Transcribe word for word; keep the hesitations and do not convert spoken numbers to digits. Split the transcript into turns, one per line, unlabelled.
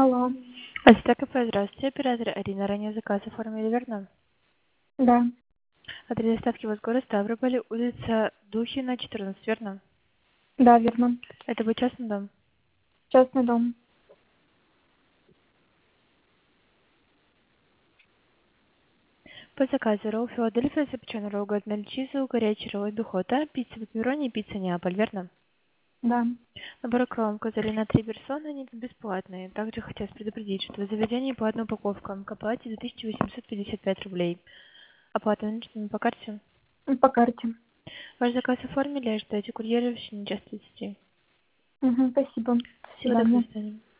Алло.
Астра кафе, здравствуйте, оператор Арина. Ранее заказ оформили, верно?
Да.
Адрес доставки у вас город Ставрополь, улица Духина, четырнадцать, верно?
Да, верно.
Это будет частный дом?
Частный дом.
По заказу ролл Филадельфия, запеченный ролл Гольден Чизу, горячий ролл Бихота, пицца пепперони и пицца Неаполь, верно?
Да.
Набор кром козыри на три персоны, они бесплатные. Также хотелось предупредить, что в заведении платная упаковка к оплате две тысячи восемьсот пятьдесят пять рублей. Оплата наличными по карте.
И По карте.
Ваш заказ оформили, ждайте курьера в течение часа тридцати.
Угу, спасибо. До
Всего доброго,
свидания.
до свидания.